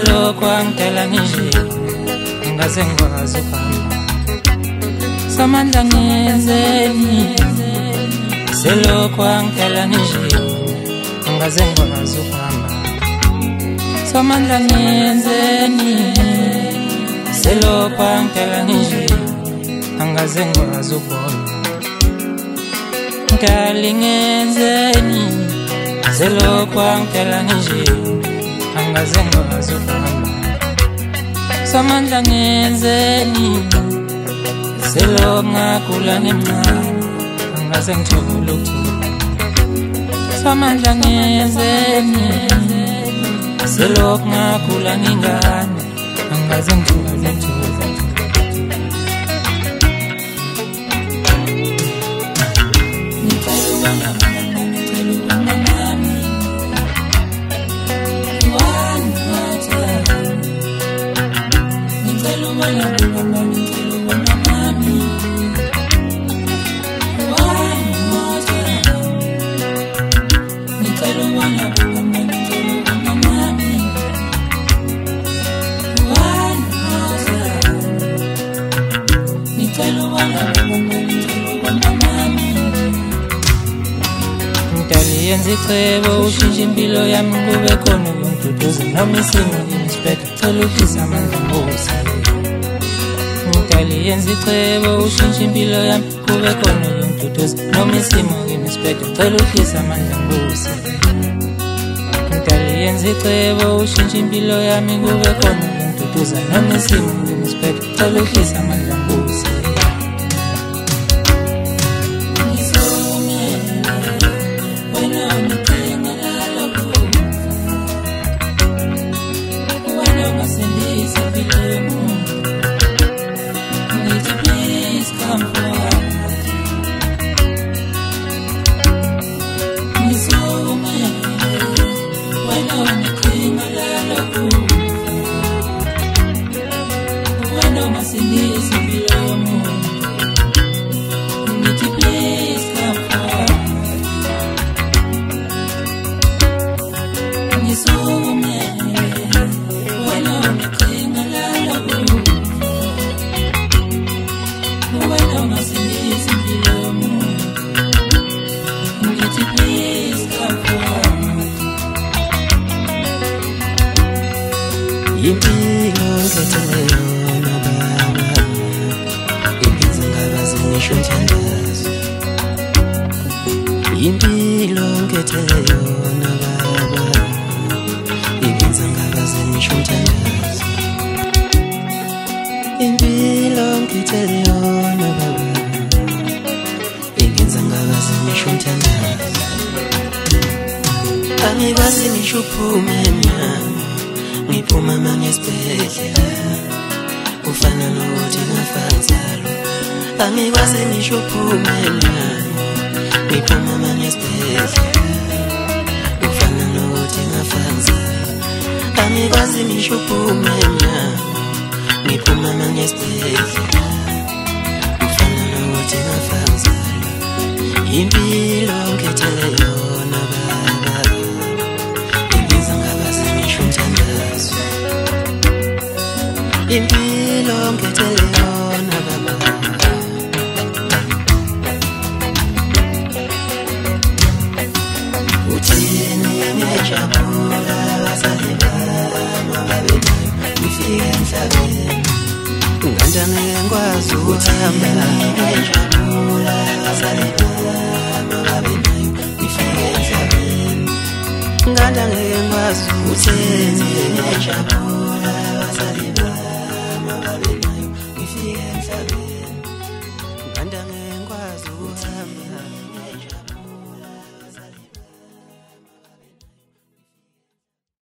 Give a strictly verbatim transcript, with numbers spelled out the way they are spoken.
selokhu angitela nje ngaze ngikwazi ukuhamba samandla ngenzeni selokhu angitela nje ngaze ngikwazi ukuhamba samandla ngenzeni selokhu angitela nje ngaze ngikwazi ukubona ngalingenzeni selokhu angitela nje angaze ngikwazi ukuhamba samandla ngenzeni selokhu ngagula ngemncane angaze ngithole ukuthuka samandla ngenzeni selokhu ngagula ngingane angaze ngithole ukuthuka yenza icebo ushintshe impilo yami kube khona ukuntuduza noma isimo nginisiphethe cela uhlisa amandla ngosi ngidali yenza icebo ushintshe impilo yami kube khona ukuntuduza noma isimo nginisiphethe cela uhlisa amandla ngosi ngidali yenza icebo ushintshe impilo yami kube khona ukuntuduza noma isimo nginisiphethe cela uhlisa amandla ngosi impilo ngetheleyo nababa ingenza ngabazi ngisho mthandazo impilo ngetheleyo nababa ingenza ngabazi ngisho mthandazo impilo ngetheleyo nababa ingenza ngabazi ngisho mthandazo angikwazi ngisho uphume mina ngiphuma mangesibhedlela ufana nokuthi ngafazalo angikwazi ngisho uphume nami ngiphuma mangesibhedlela ufana nokuthi ngafazalo angikwazi ngisho uphume nami ngiphuma mangesibhedlela ufana nokuthi ngafazalo impilo ngethele yona baba ingenza ngabazi ngisho mthandazo impilo ngethele yona baba uthini ngejabula bazali bami babe ngifike emhlabeni ngandane ngikwazi ukuhamba ngejabula bazali bami babe ngifike emhlabeni ngandane ngikwazi ukuthini ngejabula